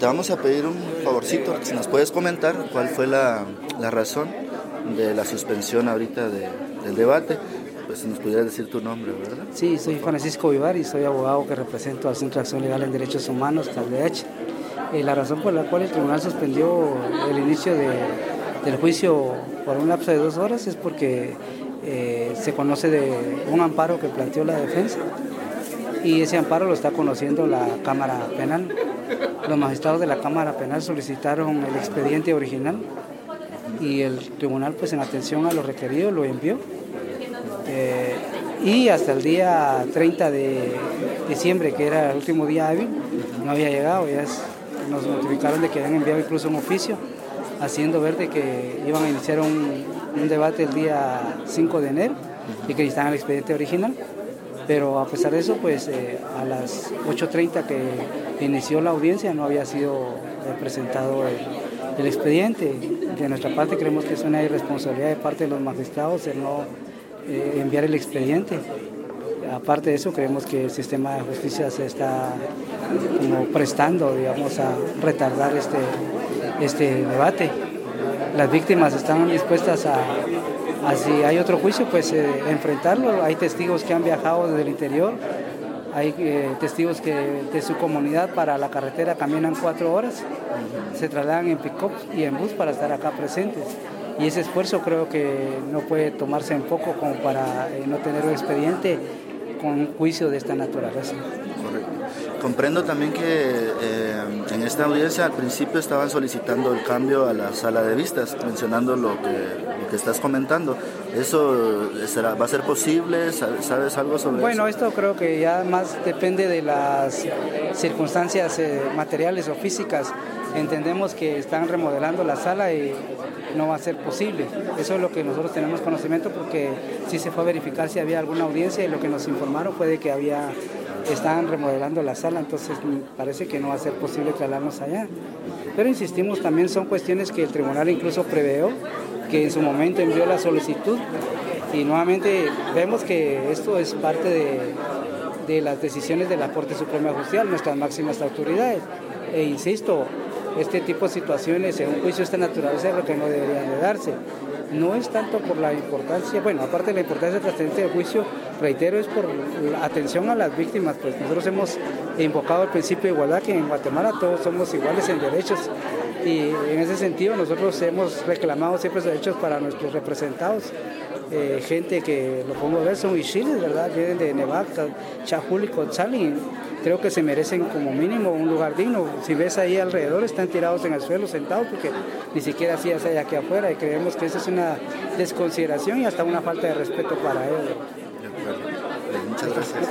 Te vamos a pedir un favorcito, si nos puedes comentar cuál fue la razón de la suspensión ahorita del debate. Pues si nos pudieras decir tu nombre, ¿verdad? Sí, soy Francisco Vivar y soy abogado que represento al Centro de Acción Legal en Derechos Humanos, CALDH. La razón por la cual el tribunal suspendió el inicio del juicio por un lapso de 2 horas es porque se conoce de un amparo que planteó la defensa y ese amparo lo está conociendo la Cámara Penal. Los magistrados de la Cámara Penal solicitaron el expediente original y el tribunal, pues en atención a lo requerido, lo envió. Y hasta el día 30 de diciembre, que era el último día hábil, no había llegado. Nos notificaron de que habían enviado incluso un oficio haciendo ver de que iban a iniciar un debate el día 5 de enero y que necesitaban el expediente original. Pero a pesar de eso, pues a las 8:30 que inició la audiencia no había sido presentado el expediente. De nuestra parte creemos que es una irresponsabilidad de parte de los magistrados el no enviar el expediente. Aparte de eso, creemos que el sistema de justicia se está como prestando, digamos, a retardar este debate. Las víctimas están dispuestas a si hay otro juicio, pues enfrentarlo. Hay testigos que han viajado desde el interior, hay testigos que de su comunidad para la carretera caminan 4 horas, se trasladan en pick-up y en bus para estar acá presentes. Y ese esfuerzo creo que no puede tomarse en poco como para no tener un expediente con un juicio de esta naturaleza. Correcto. Comprendo también que en esta audiencia al principio estaban solicitando el cambio a la sala de vistas, mencionando lo que estás comentando. ¿Eso va a ser posible? ¿Sabes algo sobre eso? Bueno, esto creo que ya más depende de las circunstancias materiales o físicas. Entendemos que están remodelando la sala y no va a ser posible. Eso es lo que nosotros tenemos conocimiento, porque sí se fue a verificar si había alguna audiencia y lo que nos informaron fue de que estaban remodelando la sala, entonces parece que no va a ser posible trasladarnos allá. Pero insistimos, también son cuestiones que el tribunal incluso preveó, que en su momento envió la solicitud y nuevamente vemos que esto es parte de las decisiones de la Corte Suprema de Justicia, nuestras máximas autoridades. E insisto, este tipo de situaciones en un juicio de esta naturaleza es lo que no deberían de darse. No es tanto por la importancia, bueno, aparte de la importancia trascendente del juicio, reitero, es por la atención a las víctimas, pues nosotros hemos invocado el principio de igualdad, que en Guatemala todos somos iguales en derechos, y en ese sentido nosotros hemos reclamado siempre derechos para nuestros representados. Gente que, lo pongo a ver, son ishiles, ¿verdad? Vienen de Nevaca, Chajul y Cotzali. Creo que se merecen como mínimo un lugar digno. Si ves ahí alrededor, están tirados en el suelo, sentados, porque ni siquiera así hay aquí afuera, y creemos que esa es una desconsideración y hasta una falta de respeto para ellos. De acuerdo. Muchas gracias.